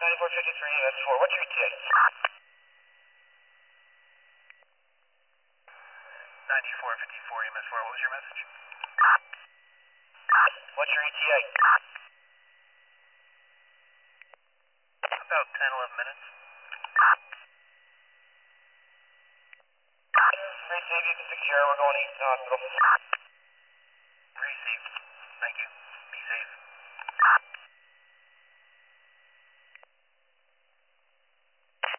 9453 MS4, what's your ETA? 9454 MS4, what was your message? What's your ETA? About 10, 11 minutes. Very safe, you can secure, we're going to Easton Hospital.